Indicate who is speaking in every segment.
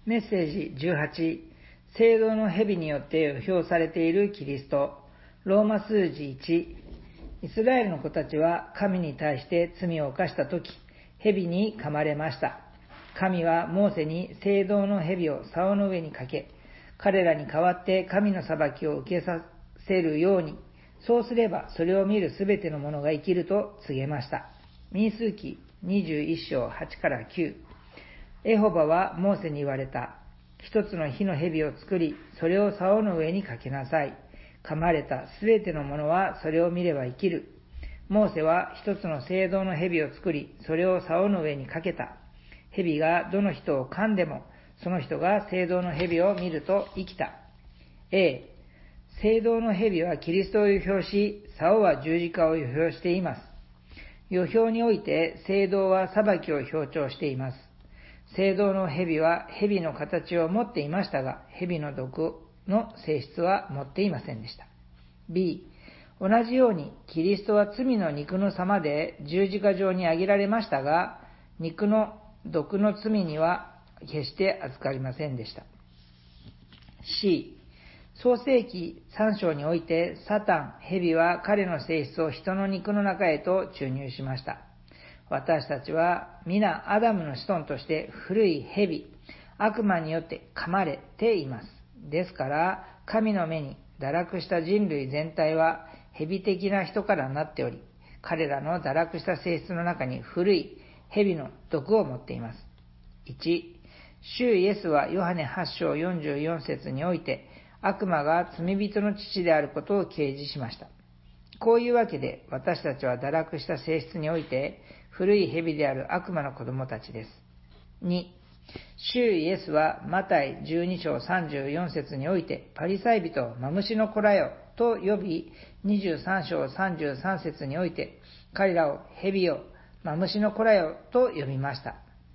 Speaker 1: メッセージ18、聖堂の蛇によって予表されているキリスト。ローマ数字1、イスラエルの子たちは神に対して罪を犯したとき、蛇に噛まれました。神はモーセに聖堂の蛇を竿の上にかけ、彼らに代わって神の裁きを受けさせるように、そうすればそれを見るすべての者が生きると告げました。民数記21章8から9。エホバはモーセに言われた。一つの火の蛇を作り、それを竿の上にかけなさい。噛まれたすべての者はそれを見れば生きる。モーセは一つの聖堂の蛇を作り、それを竿の上にかけた。蛇がどの人を噛んでも、その人が聖堂の蛇を見ると生きた。A、聖堂の蛇はキリストを予表し、竿は十字架を予表しています。予表において聖堂は裁きを強調しています。聖堂の蛇は蛇の形を持っていましたが、蛇の毒の性質は持っていませんでした。B、同じようにキリストは罪の肉の様で十字架上に上げられましたが、肉の毒の罪には決して預かりませんでした。C、創世記3章においてサタン、蛇は彼の性質を人の肉の中へと注入しました。私たちは皆アダムの子孫として古い蛇、悪魔によって噛まれています。ですから、神の目に堕落した人類全体は蛇的な人からなっており、彼らの堕落した性質の中に古い蛇の毒を持っています。1、主イエスはヨハネ8章44節において、悪魔が罪人の父であることを掲示しました。こういうわけで、私たちは堕落した性質において、古い蛇である悪魔の子供たちです。2、主イエスはマタイ12章34節において、パリサイ人をマムシの子らよと呼び、23章33節において、彼らを蛇よ、マムシの子らよと呼びました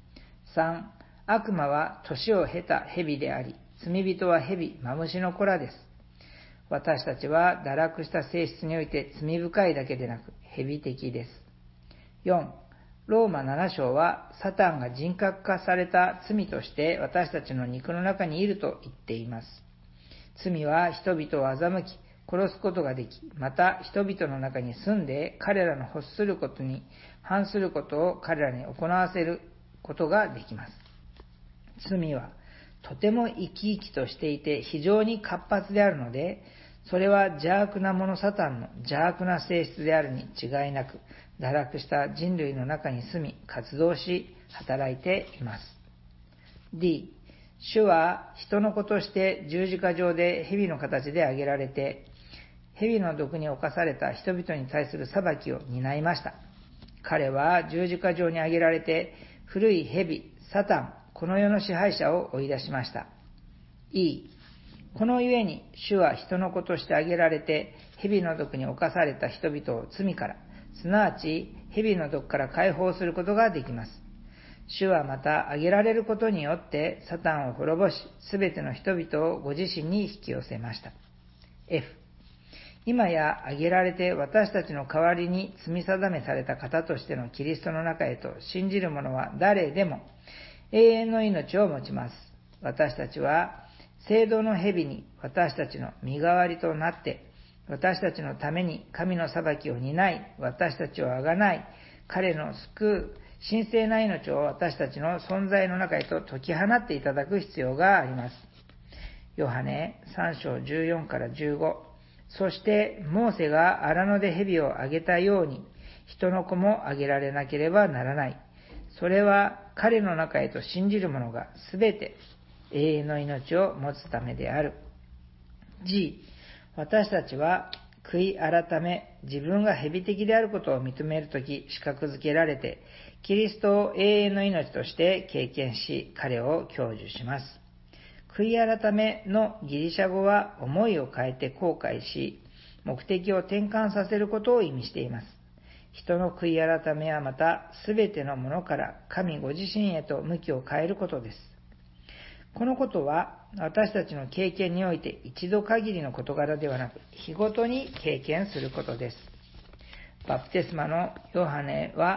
Speaker 1: 。3、悪魔は年を経た蛇であり、罪人は蛇、マムシの子らです。私たちは堕落した性質において罪深いだけでなく蛇的です。4、ローマ7章はサタンが人格化された罪として私たちの肉の中にいると言っています。罪は人々を欺き、殺すことができ、また人々の中に住んで彼らの欲することに反することを彼らに行わせることができます。罪はとても生き生きとしていて非常に活発であるので、それは邪悪な者サタンの邪悪な性質であるに違いなく、堕落した人類の中に住み、活動し、働いています。D、主は人の子として十字架上で蛇の形で挙げられて、蛇の毒に侵された人々に対する裁きを担いました。彼は十字架上に挙げられて、古い蛇、サタン、この世の支配者を追い出しました。E、このゆえに主は人の子として挙げられて、蛇の毒に侵された人々を罪から、すなわち蛇の毒から解放することができます。主はまた挙げられることによってサタンを滅ぼし、すべての人々をご自身に引き寄せました。F、今や挙げられて私たちの代わりに罪定めされた方としてのキリストの中へと信じる者は誰でも永遠の命を持ちます。私たちは聖堂の蛇に私たちの身代わりとなって、私たちのために神の裁きを担い、私たちをあがない、彼の救う神聖な命を私たちの存在の中へと解き放っていただく必要があります。ヨハネ3章14から15。そしてモーセが荒野で蛇をあげたように、人の子もあげられなければならない。それは彼の中へと信じる者がすべて永遠の命を持つためである。G、私たちは悔い改め、自分が蛇的であることを認めるとき、資格づけられて、キリストを永遠の命として経験し、彼を享受します。悔い改めのギリシャ語は思いを変えて後悔し、目的を転換させることを意味しています。人の悔い改めはまた、すべてのものから神ご自身へと向きを変えることです。このことは私たちの経験において一度限りの事柄ではなく、日ごとに経験することです。バプテスマのヨハネは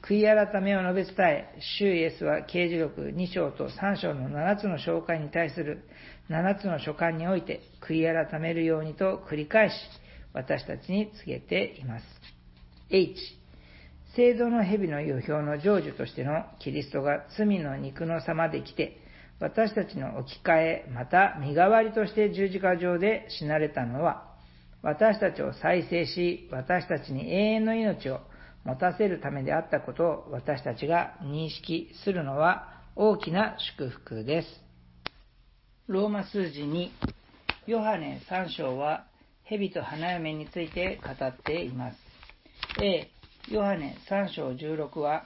Speaker 1: 悔い改めを述べ伝え、主イエスは啓示録2章と3章の7つの紹介に対する7つの書簡において、悔い改めるようにと繰り返し、私たちに告げています。H、聖堂の蛇の予表の成就としてのキリストが罪の肉の様で来て、私たちの置き換え、また身代わりとして十字架上で死なれたのは、私たちを再生し、私たちに永遠の命を持たせるためであったことを私たちが認識するのは大きな祝福です。ローマ数字2、ヨハネ3章は蛇と花嫁について語っています。A、ヨハネ3章16は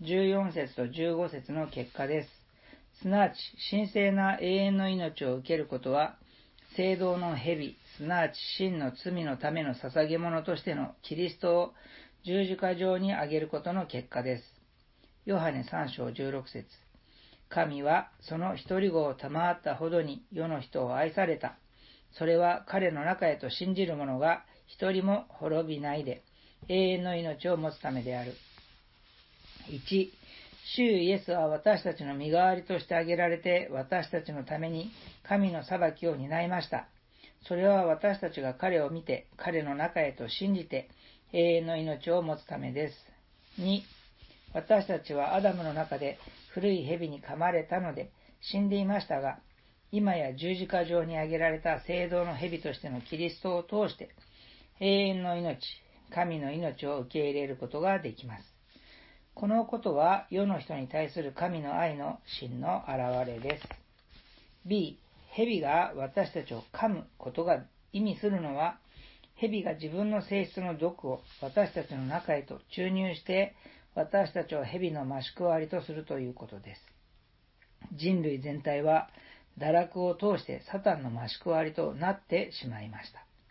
Speaker 1: 14節と15節の結果です。すなわち神聖な永遠の命を受けることは、聖堂の蛇、すなわち真の罪のための捧げ物としてのキリストを十字架上に上げることの結果です。ヨハネ3章16節、神はその一人子を賜ったほどに世の人を愛された。それは彼の中へと信じる者が一人も滅びないで、永遠の命を持つためである。1、主イエスは私たちの身代わりとして挙げられて、私たちのために神の裁きを担いました。それは私たちが彼を見て、彼の中へと信じて、永遠の命を持つためです。2、私たちはアダムの中で古い蛇に噛まれたので死んでいましたが、今や十字架上に挙げられた聖堂の蛇としてのキリストを通して、永遠の命、神の命を受け入れることができます。このことは世の人に対する神の愛の真の表れです。B、蛇が私たちを噛むことが意味するのは、蛇が自分の性質の毒を私たちの中へと注入して、私たちを蛇の増し加わりとするということです。人類全体は堕落を通してサタンの増し加わりとなってしまいました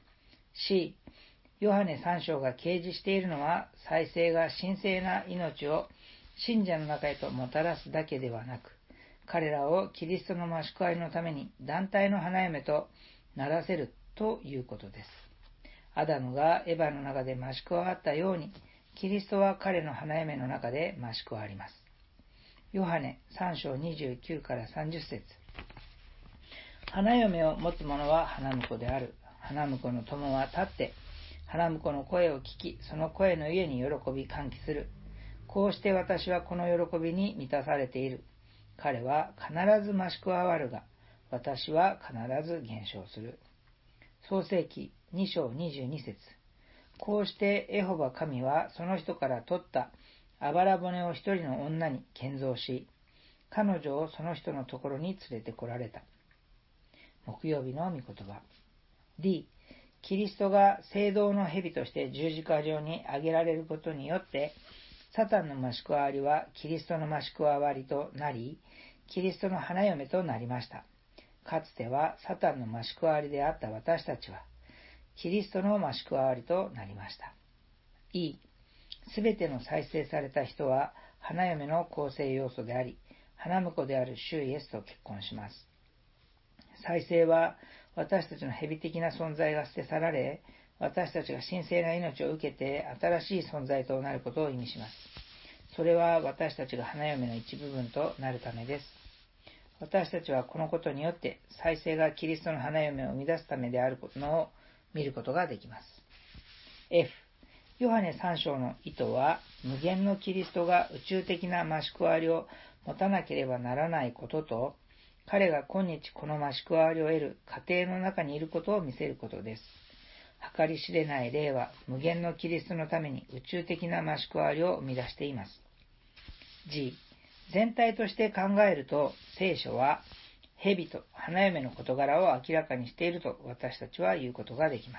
Speaker 1: 。C、ヨハネ3章が掲示しているのは、祭司が神聖な命を信者の中へともたらすだけではなく、彼らをキリストの増し加わりのために団体の花嫁とならせるということです。アダムがエヴァの中で増し加わったように、キリストは彼の花嫁の中で増し加わります。ヨハネ3章29から30節、花嫁を持つ者は花婿である。花婿の友は立って、花婿の声を聞き、その声のゆえに喜び歓喜する。こうして私はこの喜びに満たされている。彼は必ず増し加わるが、私は必ず減少する。創世記2章22節、こうしてエホバ神はその人から取ったあばら骨を一人の女に建造し、彼女をその人のところに連れてこられた。木曜日の御言葉。D、キリストが聖堂の蛇として十字架上に挙げられることによって、サタンの増し加わりはキリストの増し加わりとなり、キリストの花嫁となりました。かつてはサタンの増し加わりであった私たちは、キリストの増し加わりとなりました。E、すべての再生された人は花嫁の構成要素であり、花婿である主イエスと結婚します。再生は私たちの蛇的な存在が捨て去られ、私たちが神聖な命を受けて新しい存在となることを意味します。それは私たちが花嫁の一部分となるためです。私たちはこのことによって再生がキリストの花嫁を生み出すためであるのを見ることができます。F、ヨハネ3章の意図は、無限のキリストが宇宙的な増し加わりを持たなければならないことと、彼が今日この増し加わりを得る過程の中にいることを見せることです。計り知れない霊は無限のキリストのために宇宙的な増し加わりを生み出しています。G、全体として考えると、聖書は蛇と花嫁の事柄を明らかにしていると私たちは言うことができます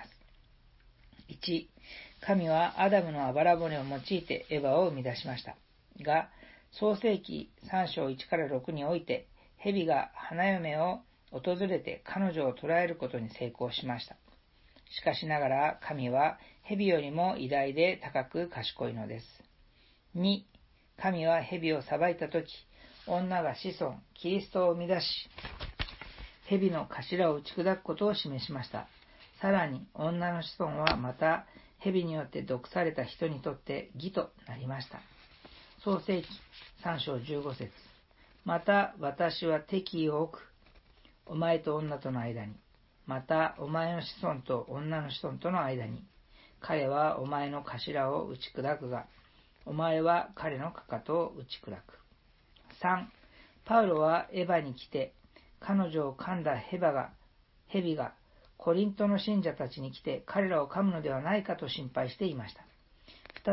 Speaker 1: 。1、神はアダムのあばら骨を用いてエヴァを生み出しました。が、創世記3章1から6において、蛇が花嫁を訪れて彼女を捕らえることに成功しました。しかしながら神は蛇よりも偉大で高く賢いのです。2、神は蛇を裁いたとき、女が子孫、キリストを生み出し、蛇の頭を打ち砕くことを示しました。さらに女の子孫はまた蛇によって毒された人にとって義となりました。 創世記3章15節。また私は敵意を置く。お前と女との間に。またお前の子孫と女の子孫との間に。彼はお前の頭を打ち砕くが、お前は彼のかかとを打ち砕く。3. パウロはエバに来て、彼女を噛んだ蛇がコリントの信者たちに来て彼らを噛むのではないかと心配していました。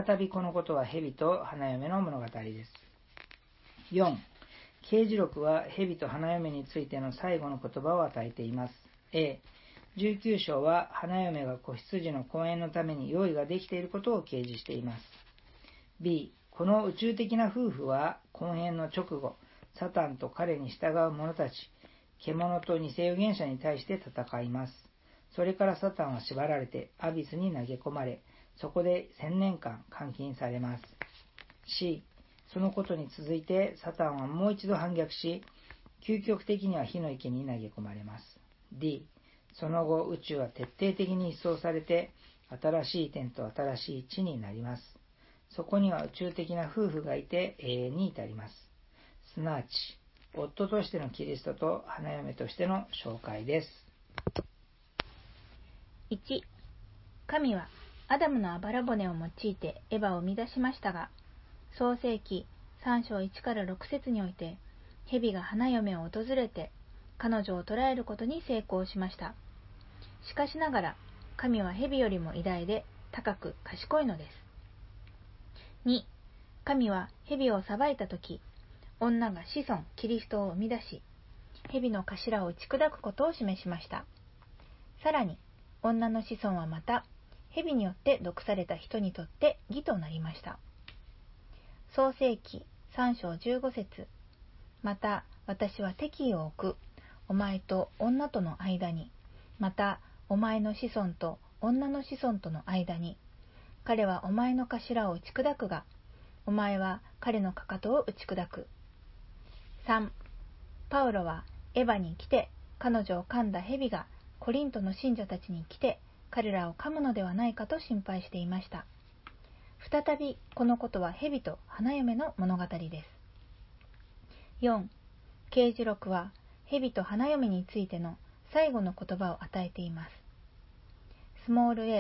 Speaker 1: 再びこのことは蛇と花嫁の物語です。4. 啓示録は蛇と花嫁についての最後の言葉を与えています。19章は花嫁が子羊の婚宴のために用意ができていることを掲示しています。B. この宇宙的な夫婦は婚宴の直後、サタンと彼に従う者たち、獣と偽預言者に対して戦います。それからサタンは縛られてアビスに投げ込まれ、そこで1000年間監禁されます。C. そのことに続いてサタンはもう一度反逆し、究極的には火の池に投げ込まれます。D. その後宇宙は徹底的に一掃されて、新しい天と新しい地になります。そこには宇宙的な夫婦がいて永遠に至ります。すなわち、夫としてのキリストと花嫁としての紹介です。
Speaker 2: 1. 神はアダムのあばら骨を用いてエヴァを生み出しましたが、創世記3章1から6節において、蛇が花嫁を訪れて彼女を捕らえることに成功しました。しかしながら、神は蛇よりも偉大で高く賢いのです。2. 神は蛇を裁いたとき、女が子孫キリストを生み出し、蛇の頭を打ち砕くことを示しました。さらに、女の子孫はまた、蛇によって毒された人にとって義となりました。創世記3章15節。また、私は敵意を置く。お前と女との間に。また、お前の子孫と女の子孫との間に。彼はお前の頭を打ち砕くが、お前は彼のかかとを打ち砕く。3. パウロはエヴァに来て、彼女を噛んだ蛇がコリントの信者たちに来て、彼らを噛むのではないかと心配していました。再びこのことは蛇と花嫁の物語です。4. 啓示録は蛇と花嫁についての最後の言葉を与えています。スモール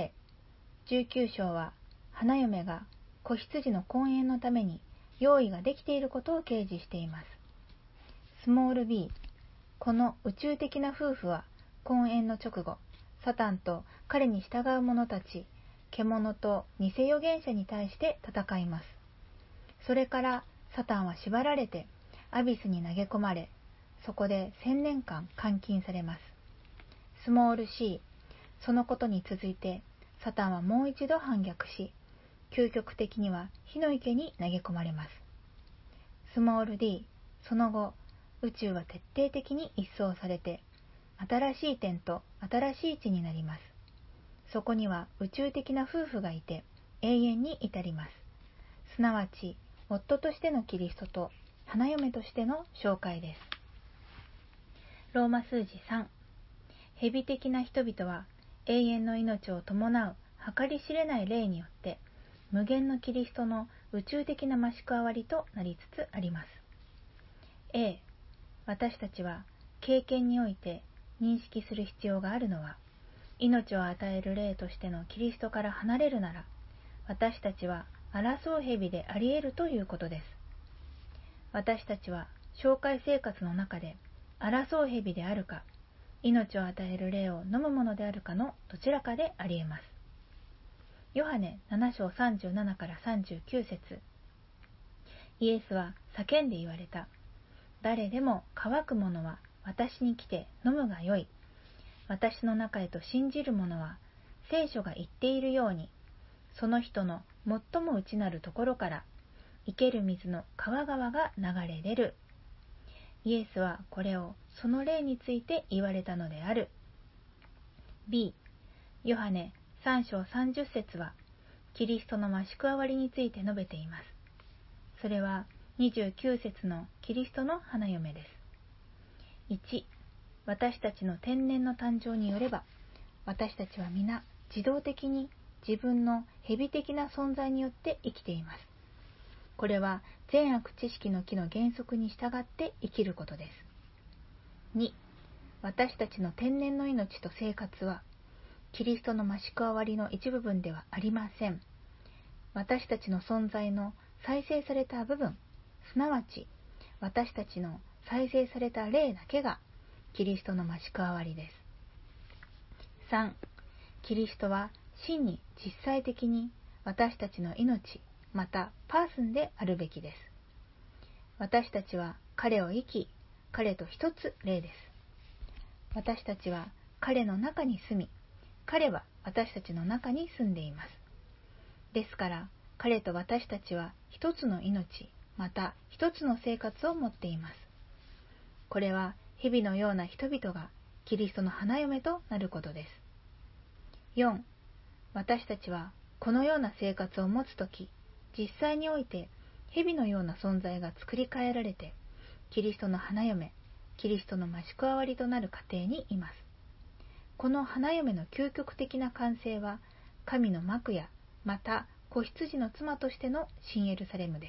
Speaker 2: a、19章は花嫁が子羊の婚宴のために用意ができていることを掲示しています。スモール b、この宇宙的な夫婦は婚宴の直後、サタンと彼に従う者たち、獣と偽預言者に対して戦います。それからサタンは縛られてアビスに投げ込まれ、そこで1000年間監禁されます。スモール c、そのことに続いてサタンはもう一度反逆し、究極的には火の池に投げ込まれます。スモール d、その後、宇宙は徹底的に一掃されて、新しい天と新しい地になります。そこには宇宙的な夫婦がいて、永遠に至ります。すなわち、夫としてのキリストと花嫁としての紹介です。ローマ数字3。蛇的な人々は永遠の命を伴う計り知れない霊によって無限のキリストの宇宙的な増し加わりとなりつつあります。A、私たちは経験において認識する必要があるのは、命を与える霊としてのキリストから離れるなら、私たちは争う蛇であり得るということです。私たちは紹介生活の中で争う蛇であるか、命を与える霊を飲むものであるかのどちらかであり得ます。ヨハネ7章37から39節。イエスは叫んで言われた。誰でも乾く者は私に来て飲むがよい。私の中へと信じる者は、聖書が言っているように、その人の最も内なるところから生ける水の川々が流れ出る。イエスはこれをその霊について言われたのである。B、ヨハネ3章30節はキリストの増し加わりについて述べています。それは29節のキリストの花嫁です。1、私たちの天然の誕生によれば、私たちは皆自動的に自分の蛇的な存在によって生きています。 これは善悪知識の木の原則に従って生きることです。2、私たちの天然の命と生活は、キリストの増し加わりの一部分ではありません。私たちの存在の再生された部分、すなわち私たちの再生された霊だけがキリストの増し加わりです。3、キリストは真に実際的に私たちの命、またパーソンであるべきです。私たちは彼を生き、彼と一つ霊です。私たちは彼の中に住み、彼は私たちの中に住んでいます。ですから、彼と私たちは一つの命、また一つの生活を持っています。これは蛇のような人々がキリストの花嫁となることです。4、私たちはこのような生活を持つとき、実際において蛇のような存在が作り変えられて、キリストの花嫁、キリストの増し加わりとなる過程にいます。この花嫁の究極的な完成は、神の幕や、また子羊の妻としての新エルサレムです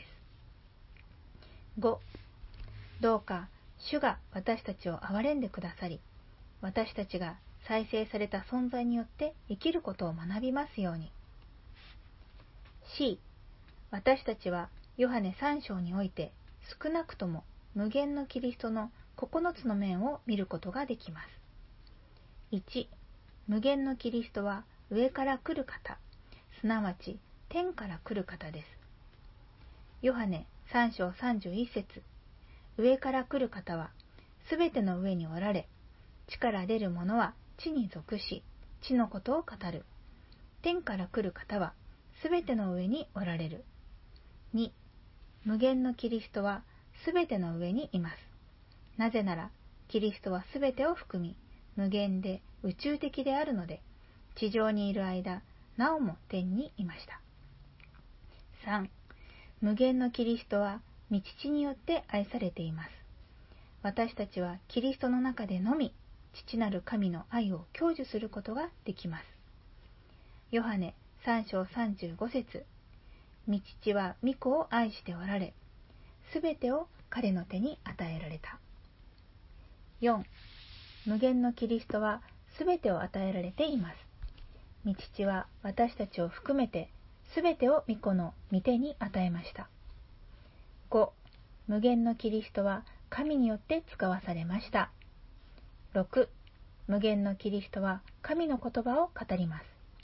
Speaker 2: 。5、どうか主が私たちを憐れんでくださり、私たちが再生された存在によって生きることを学びますように。C、私たちはヨハネ3章において少なくとも無限のキリストの9つの面を見ることができます。1、無限のキリストは上から来る方、すなわち天から来る方です。ヨハネ3章31節、上から来る方はすべての上におられ、地から出る者は地に属し、地のことを語る。天から来る方はすべての上におられる。2、無限のキリストはすべての上にいます。なぜなら、キリストはすべてを含み、無限で宇宙的であるので、地上にいる間、なおも天にいました。3、無限のキリストは御父によって愛されています。私たちはキリストの中でのみ、父なる神の愛を享受することができます。ヨハネ3章35節、御父は御子を愛しておられ、すべてを彼の手に与えられた。4、無限のキリストはすべてを与えられています。御父は私たちを含めてすべてを御子の御手に与えました。5、無限のキリストは神によって使わされました。6、無限のキリストは神の言葉を語ります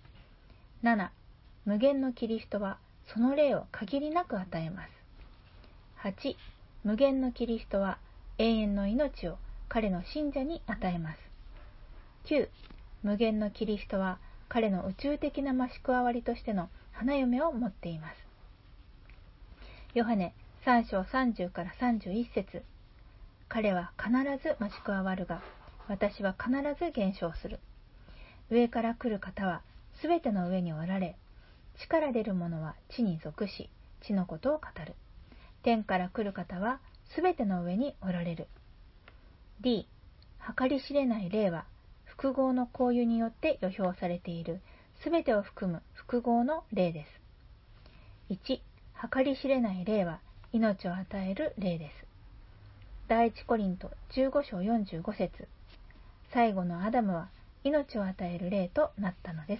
Speaker 2: 。7、無限のキリストはその霊を限りなく与えます。8、無限のキリストは永遠の命を彼の信者に与えます。9、無限のキリストは彼の宇宙的な増し加わりとしての花嫁を持っています。ヨハネ3章30から31節、彼は必ず増し加わるが、私は必ず減少する。上から来る方はすべての上におられ、地から出る者は地に属し、地のことを語る。天から来る方はすべての上におられる。D、計り知れない霊は複合の交友によって予表されているすべてを含む複合の霊です。1、計り知れない霊は命を与える霊です。第一コリント15章45節、最後のアダムは命を与える霊となったのです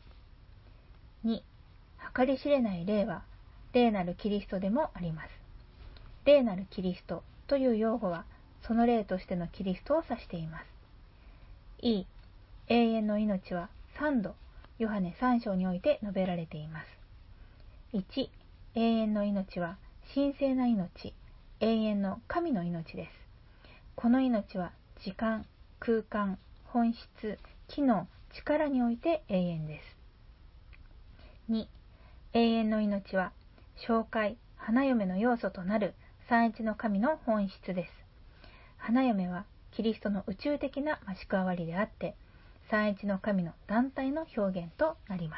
Speaker 2: 。2、計り知れない霊は霊なるキリストでもあります。霊なるキリストという用語はその霊としてのキリストを指しています。E、永遠の命は3度ヨハネ3章において述べられています。1、永遠の命は神聖な命、永遠の神の命です。この命は時間、空間、本質、機能、力において永遠です。2、永遠の命は紹介、花嫁の要素となる三一の神の本質です。花嫁はキリストの宇宙的な増し加わりであって、三一の神の団体の表現となります。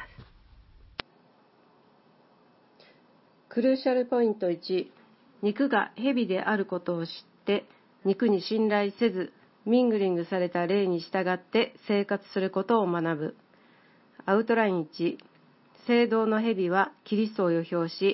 Speaker 3: クルーシャルポイント1、肉が蛇であることを知って肉に信頼せずミングリングされた霊に従って生活することを学ぶ。アウトライン1、聖堂の蛇はキリストを予表し、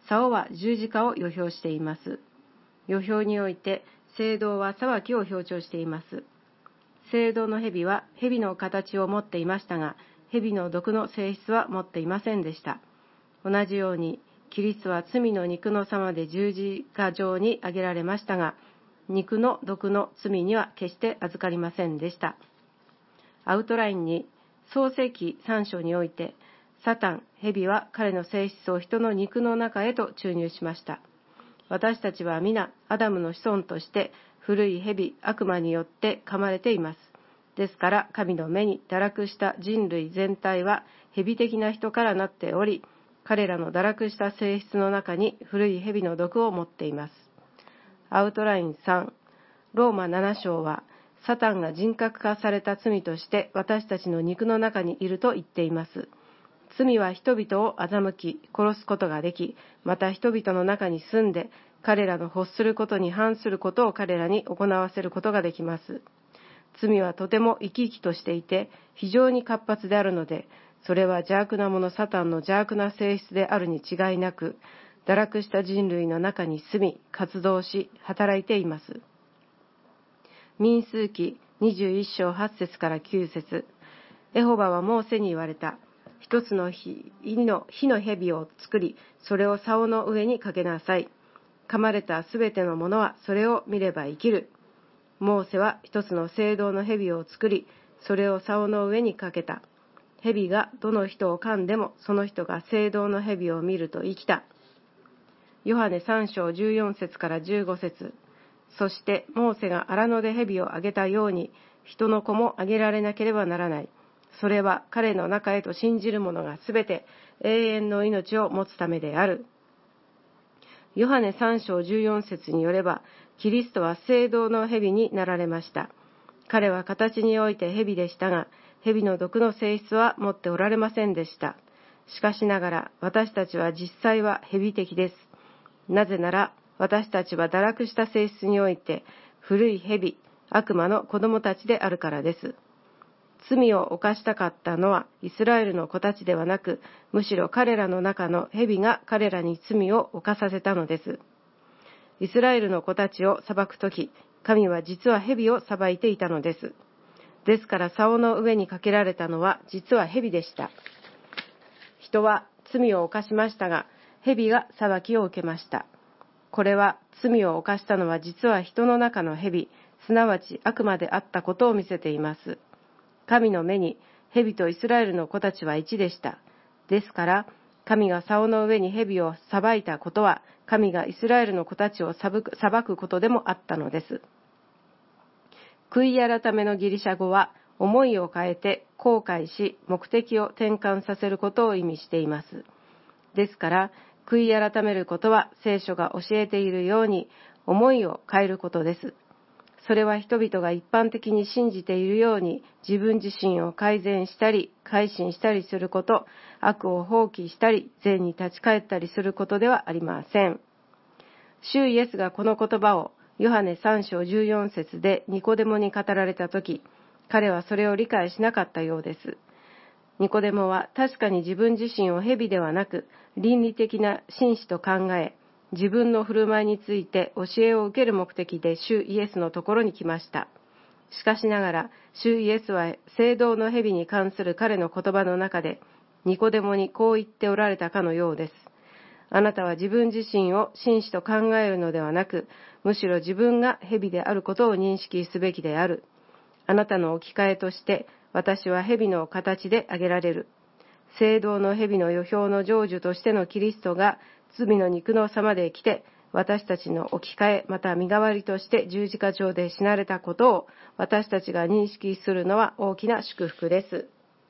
Speaker 3: 竿は十字架を予表しています。予表において青銅は裁きを強調しています。青銅の蛇は蛇の形を持っていましたが、蛇の毒の性質は持っていませんでした。同じようにキリストは罪の肉の様で十字架上に上げられましたが、肉の毒の罪には決して預かりませんでした。アウトラインに創世記3章において、サタン、蛇は彼の性質を人の肉の中へと注入しました。私たちは皆アダムの子孫として古い蛇、悪魔によって噛まれています。ですから神の目に堕落した人類全体は蛇的な人からなっており、彼らの堕落した性質の中に古い蛇の毒を持っています。アウトライン3、ローマ7章は、サタンが人格化された罪として私たちの肉の中にいると言っています。罪は人々を欺き、殺すことができ、また人々の中に住んで、彼らの欲することに反することを彼らに行わせることができます。罪はとても生き生きとしていて、非常に活発であるので、それは邪悪な者サタンの邪悪な性質であるに違いなく、堕落した人類の中に住み、活動し、働いています。民数記21章8節から9節。エホバはモーセに言われた。一つの火の蛇を作り、それを竿の上にかけなさい。噛まれたすべてのものはそれを見れば生きる。モーセは一つの青銅の蛇を作り、それを竿の上にかけた。蛇がどの人を噛んでも、その人が青銅の蛇を見ると生きた。ヨハネ3章14節から15節。そしてモーセが荒野で蛇をあげたように、人の子もあげられなければならない。それは彼の中へと信じる者がすべて永遠の命を持つためである。ヨハネ3章14節によれば、キリストは青銅の蛇になられました。彼は形において蛇でしたが、蛇の毒の性質は持っておられませんでした。しかしながら私たちは実際は蛇的です。なぜなら私たちは堕落した性質において古い蛇、悪魔の子供たちであるからです。罪を犯したかったのはイスラエルの子たちではなく、むしろ彼らの中の蛇が彼らに罪を犯させたのです。イスラエルの子たちを裁くとき、神は実は蛇を裁いていたのです。ですから竿の上にかけられたのは実は蛇でした。人は罪を犯しましたが、蛇が裁きを受けました。これは罪を犯したのは実は人の中の蛇、すなわち悪魔であったことを見せています。神の目に蛇とイスラエルの子たちは一でした。ですから神が竿の上に蛇を裁いたことは、神がイスラエルの子たちを裁くことでもあったのです。悔い改めのギリシャ語は、思いを変えて後悔し目的を転換させることを意味しています。ですから悔い改めることは聖書が教えているように思いを変えることです。それは人々が一般的に信じているように自分自身を改善したり改心したりすること、悪を放棄したり善に立ち返ったりすることではありません。主イエスがこの言葉をヨハネ3章14節でニコデモに語られたとき、彼はそれを理解しなかったようです。ニコデモは確かに自分自身を蛇ではなく倫理的な真摯と考え、自分の振る舞いについて教えを受ける目的で主イエスのところに来ました。しかしながら主イエスは青銅の蛇に関する彼の言葉の中でニコデモにこう言っておられたかのようです。あなたは自分自身を真摯と考えるのではなく、むしろ自分が蛇であることを認識すべきである。あなたの置き換えとして私は蛇の形で挙げられる。青銅の蛇の予表の成就としてのキリストが罪の肉の様で来て、私たちの置き換えまた身代わりとして十字架上で死なれたことを私たちが認識するのは大きな祝福です。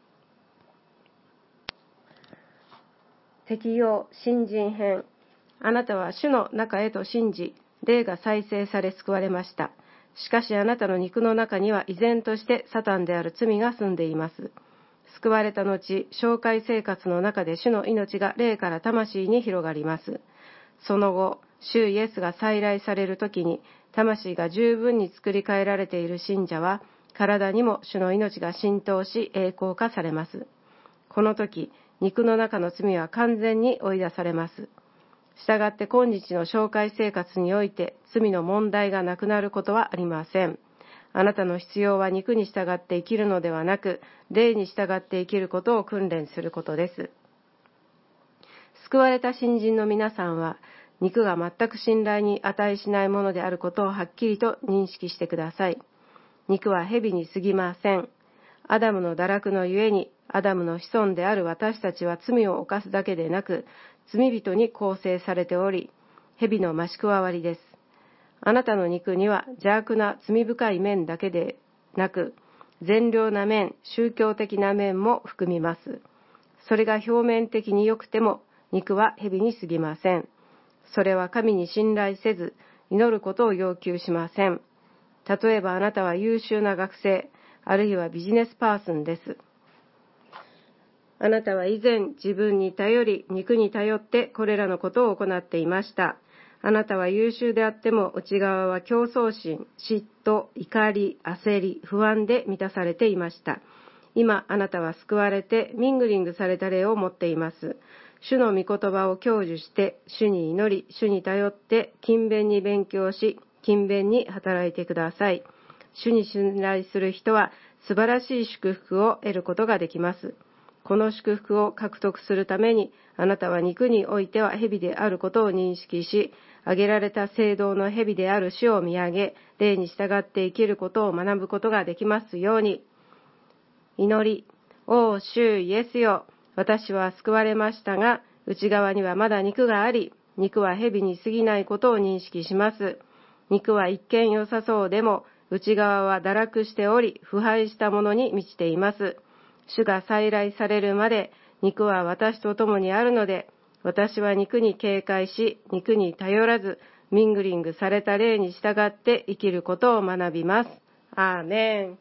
Speaker 3: 適用新人編。あなたは主の中へと信じ、霊が再生され救われました。しかしあなたの肉の中には依然としてサタンである罪が住んでいます。救われた後、紹介生活の中で主の命が霊から魂に広がります。その後、主イエスが再来される時に、魂が十分に作り変えられている信者は、体にも主の命が浸透し栄光化されます。この時、肉の中の罪は完全に追い出されます。 したがって今日の紹介生活において罪の問題がなくなることはありません。あなたの必要は肉に従って生きるのではなく、霊に従って生きることを訓練することです。救われた信心の皆さんは、肉が全く信頼に値しないものであることをはっきりと認識してください。肉は蛇に過ぎません。アダムの堕落のゆえに、アダムの子孫である私たちは罪を犯すだけでなく、罪人に構成されており、蛇の増し加わりです。あなたの肉には邪悪な罪深い面だけでなく、善良な面、宗教的な面も含みます。それが表面的に良くても、肉は蛇に過ぎません。それは神に信頼せず、祈ることを要求しません。例えばあなたは優秀な学生、あるいはビジネスパーソンです。あなたは以前自分に頼り、肉に頼ってこれらのことを行っていました。あなたは優秀であっても内側は競争心、嫉妬、怒り、焦り、不安で満たされていました。今あなたは救われてミングリングされた霊を持っています。主の御言葉を享受して、主に祈り、主に頼って勤勉に勉強し、勤勉に働いてください。主に信頼する人は素晴らしい祝福を得ることができます。この祝福を獲得するために、あなたは肉においては蛇であることを認識し、挙げられた聖堂の蛇である主を見上げ、霊に従って生きることを学ぶことができますように。祈り、お主イエスよ、私は救われましたが、内側にはまだ肉があり、肉は蛇に過ぎないことを認識します。肉は一見良さそうでも、内側は堕落しており、腐敗したものに満ちています。主が再来されるまで、肉は私と共にあるので、私は肉に警戒し、肉に頼らず、ミングリングされた霊に従って生きることを学びます。アーメン。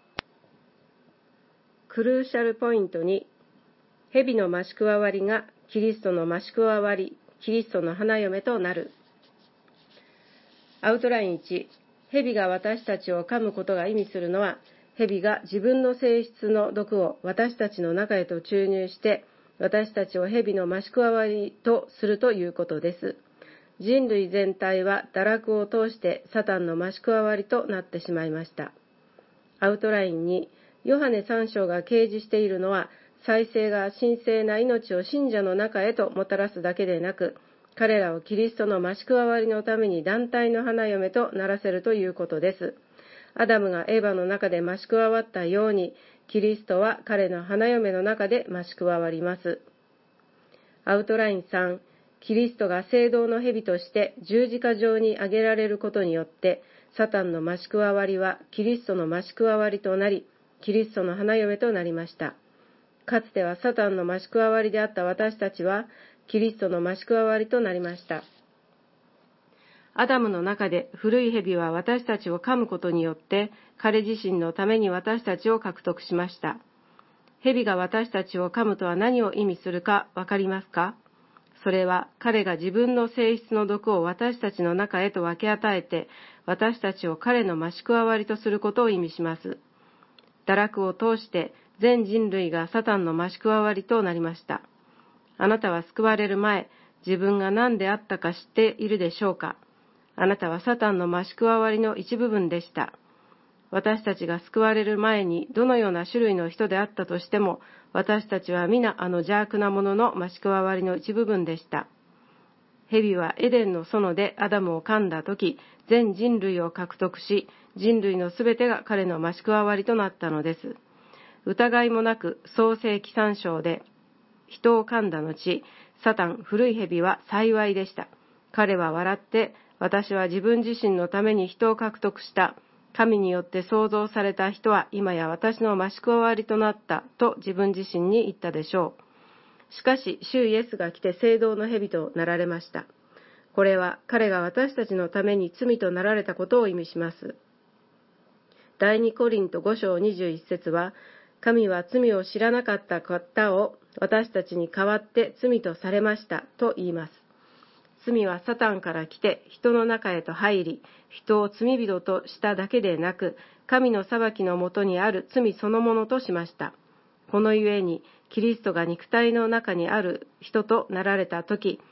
Speaker 3: クルーシャルポイント2、蛇の増し加わりがキリストの増し加わり、キリストの花嫁となる。アウトライン1、蛇が私たちを噛むことが意味するのは、蛇が自分の性質の毒を私たちの中へと注入して、私たちを蛇の増し加わりとするということです。人類全体は堕落を通してサタンの増し加わりとなってしまいました。アウトライン2、ヨハネ3章が掲示しているのは、再生が神聖な命を信者の中へともたらすだけでなく、彼らをキリストの増し加わりのために団体の花嫁とならせるということです。アダムがエヴァの中で増し加わったように、キリストは彼の花嫁の中で増し加わります。アウトライン3、キリストが聖堂の蛇として十字架上に上げられることによって、サタンの増し加わりはキリストの増し加わりとなり、キリストの花嫁となりました。かつてはサタンの増し加わりであった私たちは、キリストの増し加わりとなりました。アダムの中で古い蛇は私たちを噛むことによって、彼自身のために私たちを獲得しました。蛇が私たちを噛むとは何を意味するかわかりますか？それは彼が自分の性質の毒を私たちの中へと分け与えて、私たちを彼の増し加わりとすることを意味します。堕落を通して全人類がサタンの増し加わりとなりました。あなたは救われる前、自分が何であったか知っているでしょうか？あなたはサタンの増し加わりの一部分でした。私たちが救われる前にどのような種類の人であったとしても、私たちは皆あの邪悪なものの増し加わりの一部分でした。蛇はエデンの園でアダムを噛んだとき、全人類を獲得し、人類のすべてが彼の増し加わりとなったのです。疑いもなく創世記3章で人を噛んだ後、サタン、古い蛇は幸いでした。彼は笑って、私は自分自身のために人を獲得した。神によって創造された人は今や私の増し加わりとなったと自分自身に言ったでしょう。しかし、主イエスが来て聖堂の蛇となられました。これは彼が私たちのために罪となられたことを意味します。第2コリント5章21節は、神は罪を知らなかった方を私たちに代わって罪とされましたと言います。罪はサタンから来て人の中へと入り、人を罪人としただけでなく、神の裁きのもとにある罪そのものとしました。このゆえに、キリストが肉体の中にある人となられたとき、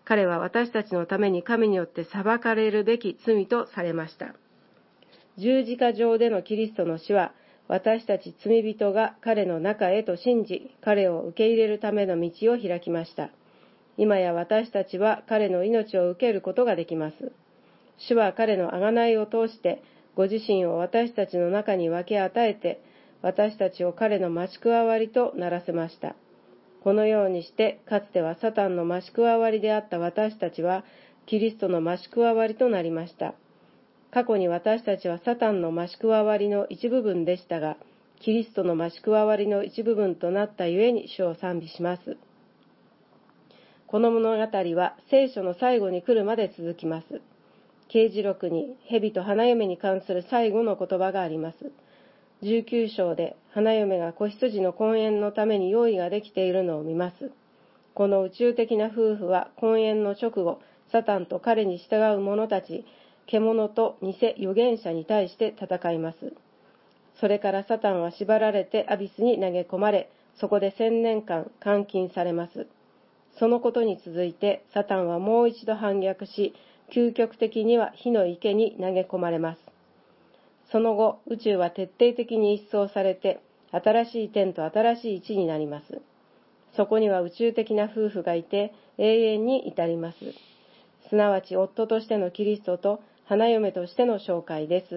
Speaker 3: 彼は私たちのために神によって裁かれるべき罪とされました。十字架上でのキリストの死は、私たち罪人が彼の中へと信じ、彼を受け入れるための道を開きました。今や私たちは彼の命を受けることができます。主は彼の贖いを通して、ご自身を私たちの中に分け与えて、私たちを彼の増し加わりとならせました。このようにして、かつてはサタンの増し加わりであった私たちは、キリストの増し加わりとなりました。過去に私たちはサタンの増し加わりの一部分でしたが、キリストの増し加わりの一部分となったゆえに主を賛美します。この物語は聖書の最後に来るまで続きます。啓示録に蛇と花嫁に関する最後の言葉があります。19章で花嫁が子羊の婚宴のために用意ができているのを見ます。この宇宙的な夫婦は婚宴の直後、サタンと彼に従う者たち、獣と偽預言者に対して戦います。それからサタンは縛られてアビスに投げ込まれ、そこで1000年間監禁されます。そのことに続いてサタンはもう一度反逆し、究極的には火の池に投げ込まれます。その後、宇宙は徹底的に一掃されて、新しい天と新しい地になります。そこには宇宙的な夫婦がいて、永遠に至ります。すなわち夫としてのキリストと花嫁としての紹介です。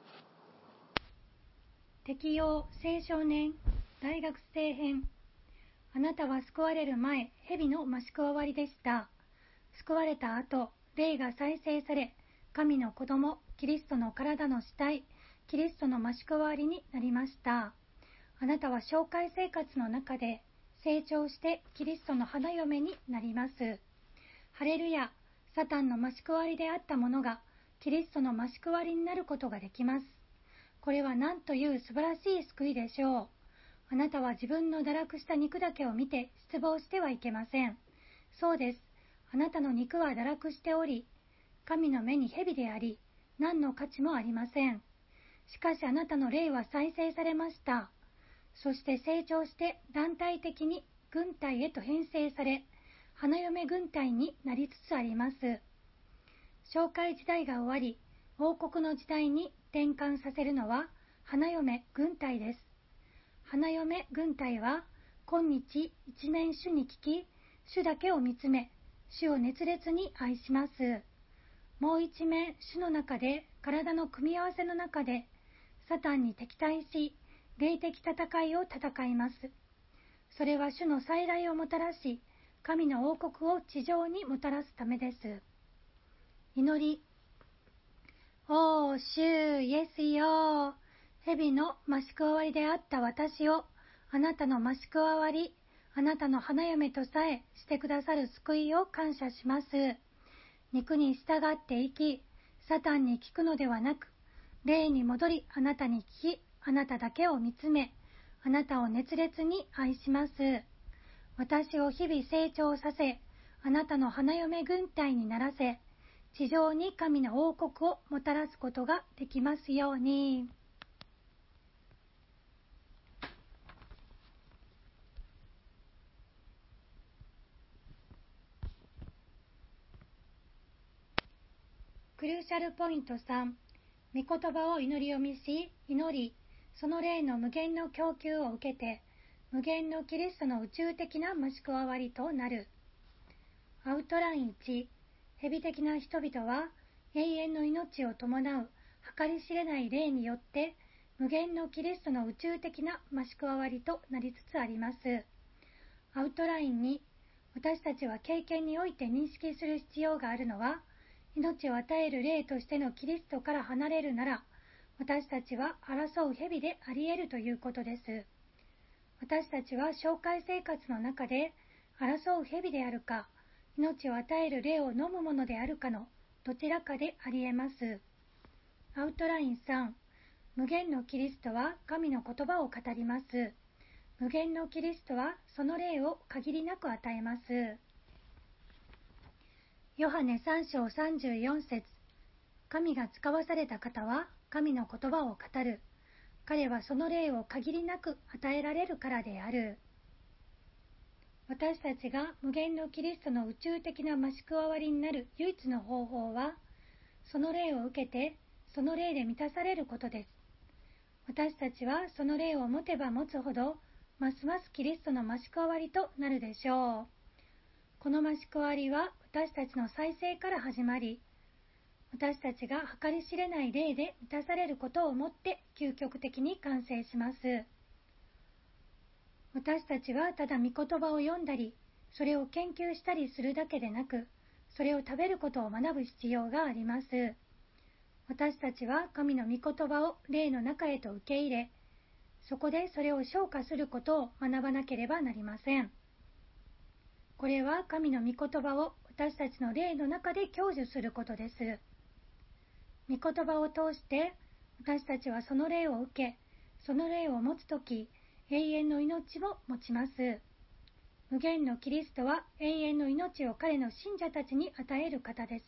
Speaker 4: 適用青少年大学生編。あなたは救われる前、蛇の増し加わりでした。救われた後、霊が再生され、神の子供、キリストの体の主体、キリストの増し加わりになりました。あなたは紹介生活の中で成長してキリストの花嫁になります。ハレルヤ、サタンの増し加わりであったものがキリストの増し加わりになることができます。これは何という素晴らしい救いでしょう。あなたは自分の堕落した肉だけを見て失望してはいけません。そうです。あなたの肉は堕落しており、神の目に蛇であり、何の価値もありません。しかしあなたの霊は再生されました。そして成長して団体的に軍隊へと編成され、花嫁軍隊になりつつあります。紹介時代が終わり、王国の時代に転換させるのは花嫁軍隊です。花嫁軍隊は今日一面主に聞き、主だけを見つめ、主を熱烈に愛します。もう一面主の中で、体の組み合わせの中でサタンに敵対し、霊的戦いを戦います。それは主の再来をもたらし、神の王国を地上にもたらすためです。祈り。おー、主イエスよ、蛇の増し加わりであった私を、あなたの増し加わり、あなたの花嫁とさえしてくださる救いを感謝します。肉に従って生き、サタンに聞くのではなく、霊に戻りあなたに聞き、あなただけを見つめ、あなたを熱烈に愛します。私を日々成長させ、あなたの花嫁軍隊にならせ、地上に神の王国をもたらすことができますように。クルーシャルポイント3、御言葉を祈り読みし、祈り、その霊の無限の供給を受けて、無限のキリストの宇宙的な増し加わりとなる。アウトライン1、蛇的な人々は永遠の命を伴う計り知れない霊によって無限のキリストの宇宙的な増し加わりとなりつつあります。アウトライン2、私たちは経験において認識する必要があるのは、命を与える霊としてのキリストから離れるなら、私たちは争う蛇であり得るということです。私たちは紹介生活の中で争う蛇であるか、命を与える霊を飲むものであるかのどちらかであり得ます。アウトライン3、無限のキリストは神の言葉を語ります。無限のキリストはその霊を限りなく与えます。ヨハネ3章34節、神が使わされた方は神の言葉を語る。彼はその霊を限りなく与えられるからである。 私たちが無限のキリストの宇宙的な増し加わりになる唯一の方法は、その霊を受けて、その霊で満たされることです。私たちはその霊を持てば持つほど、ますますキリストの増し加わりとなるでしょう。この増し加わりは私たちの再生から始まり、私たちが計り知れない霊で満たされることをもって究極的に完成します。私たちはただ御言葉を読んだり、それを研究したりするだけでなく、それを食べることを学ぶ必要があります。私たちは神の御言葉を霊の中へと受け入れ、そこでそれを消化することを学ばなければなりません。これは神の御言葉を私たちの霊の中で享受することです。御言葉を通して私たちはその霊を受け、その霊を持つとき、永遠の命を持ちます。無限のキリストは永遠の命を彼の信者たちに与える方です。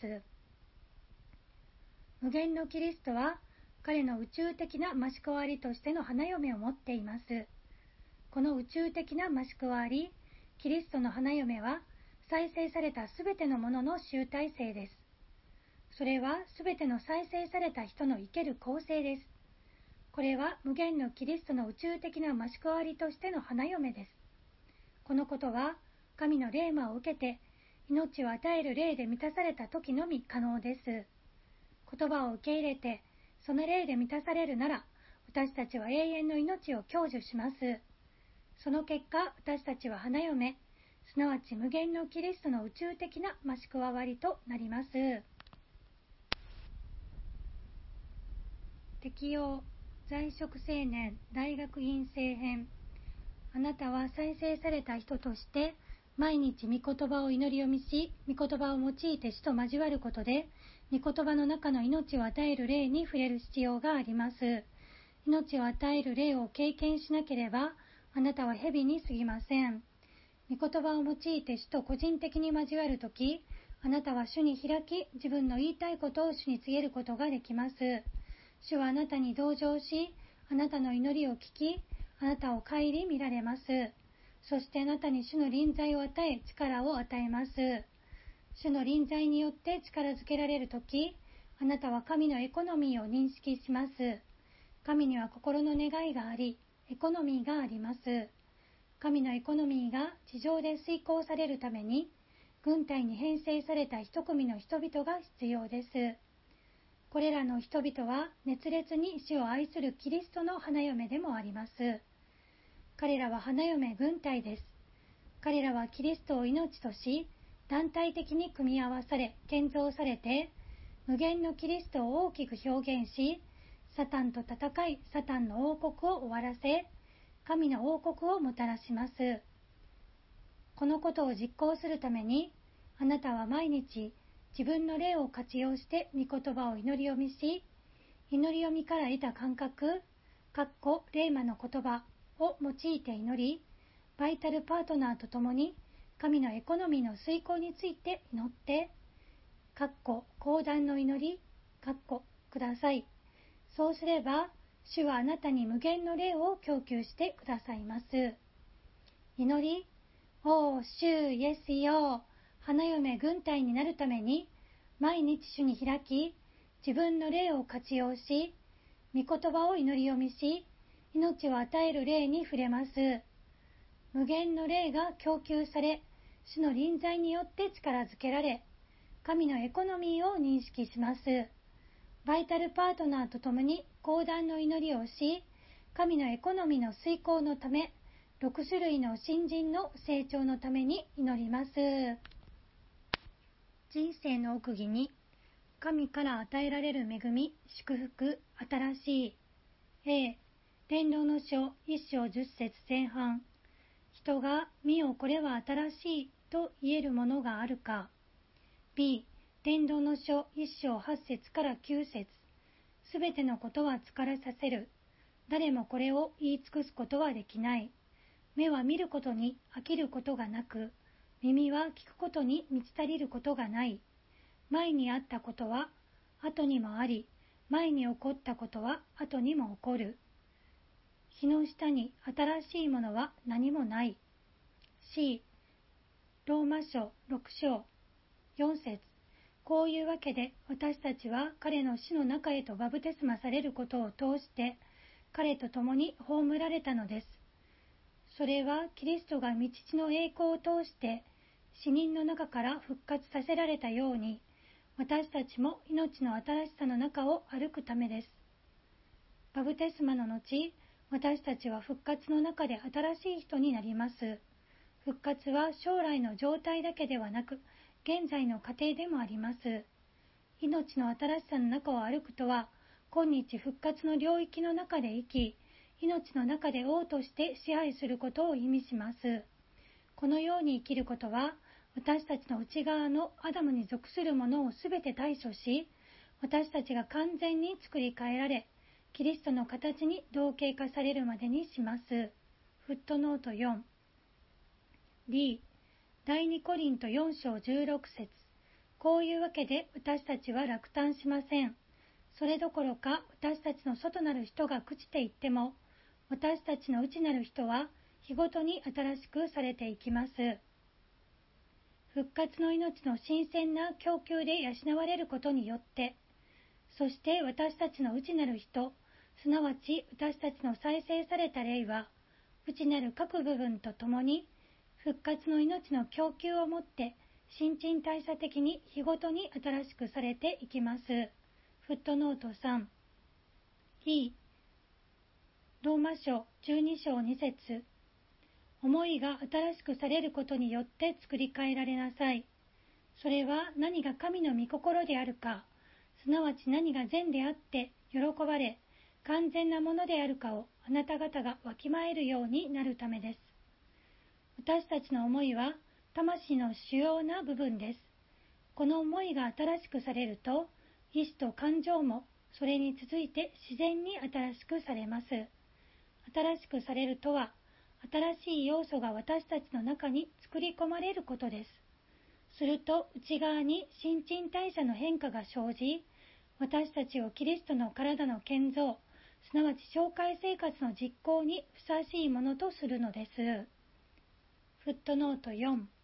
Speaker 4: 無限のキリストは彼の宇宙的な増し加わりとしての花嫁を持っています。この宇宙的な増し加わり、キリストの花嫁は再生されたすべてのものの集大成です。それはすべての再生された人の生ける構成です。これは無限のキリストの宇宙的な増し加わりとしての花嫁です。このことは神の霊魔を受けて命を与える霊で満たされた時のみ可能です。言葉を受け入れてその霊で満たされるなら、私たちは永遠の命を享受します。その結果、私たちは花嫁、すなわち無限のキリストの宇宙的な増し加わりとなります。適用在職青年大学院生編。あなたは再生された人として毎日御言葉を祈り読みし、御言葉を用いて主と交わることで御言葉の中の命を与える霊に触れる必要があります。命を与える霊を経験しなければあなたは蛇に過ぎません。御言葉を用いて主と個人的に交わるとき、あなたは主に開き、自分の言いたいことを主に告げることができます。主はあなたに同情し、あなたの祈りを聞き、あなたを顧みられます。そしてあなたに主の臨在を与え、力を与えます。主の臨在によって力づけられるとき、あなたは神のエコノミーを認識します。神には心の願いがあり、エコノミーがあります。神のエコノミーが地上で遂行されるために、軍隊に編成された一組の人々が必要です。これらの人々は熱烈に主を愛するキリストの花嫁でもあります。彼らは花嫁軍隊です。彼らはキリストを命とし、団体的に組み合わされ、建造されて、無限のキリストを大きく表現し、サタンと戦い、サタンの王国を終わらせ、神の王国をもたらします。このことを実行するために、あなたは毎日自分の霊を活用して御言葉を祈り読みし、祈り読みから得た感覚、霊魔の言葉を用いて祈り、バイタルパートナーと共に神のエコノミーの遂行について祈って、講談の祈り、ください。そうすれば、主はあなたに無限の霊を供給してくださいます。祈り、おー、主イエスよ、花嫁軍隊になるために、毎日主に開き、自分の霊を活用し、御言葉を祈り読みし、命を与える霊に触れます。無限の霊が供給され、主の臨在によって力づけられ、神のエコノミーを認識します。バイタルパートナーと共に講談の祈りをし、神のエコノミーの遂行のため、6種類の新人の成長のために祈ります。人生の奥義に、神から与えられる恵み、祝福、新しい。A、伝道の書1章10節前半。人が、見よこれは新しいと言えるものがあるか。B、伝道の書1章8節から9節。すべてのことは疲れさせる。誰もこれを言い尽くすことはできない。目は見ることに飽きることがなく、耳は聞くことに満ち足りることがない。前にあったことは後にもあり、前に起こったことは後にも起こる。日の下に新しいものは何もない。C、 ローマ書6章4節。こういうわけで私たちは彼の死の中へとバプテスマされることを通して彼と共に葬られたのです。それはキリストが御父の栄光を通して死人の中から復活させられたように、私たちも命の新しさの中を歩くためです。バプテスマの後、私たちは復活の中で新しい人になります。復活は将来の状態だけではなく、現在の過程でもあります。命の新しさの中を歩くとは、今日復活の領域の中で生き、命の中で王として支配することを意味します。このように生きることは、私たちの内側のアダムに属するものをすべて対処し、私たちが完全に作り変えられ、キリストの形に同型化されるまでにします。フットノート 4D 第2コリント4章16節。こういうわけで私たちは落胆しません。それどころか私たちの外なる人が朽ちていっても、私たちの内なる人は日ごとに新しくされていきます。復活の命の新鮮な供給で養われることによって、そして私たちの内なる人、すなわち私たちの再生された霊は、内なる各部分とともに、復活の命の供給をもって、新陳代謝的に日ごとに新しくされていきます。フットノート 3。ローマ書12章2節。思いが新しくされることによって作り変えられなさい。それは何が神の御心であるか、すなわち何が善であって喜ばれ、完全なものであるかをあなた方がわきまえるようになるためです。私たちの思いは魂の主要な部分です。この思いが新しくされると、意志と感情もそれに続いて自然に新しくされます。新しくされるとは、新しい要素が私たちの中に作り込まれることです。すると内側に新陳代謝の変化が生じ、私たちをキリストの体の建造、すなわち紹介生活の実行にふさわしいものとするのです。フットノート 4。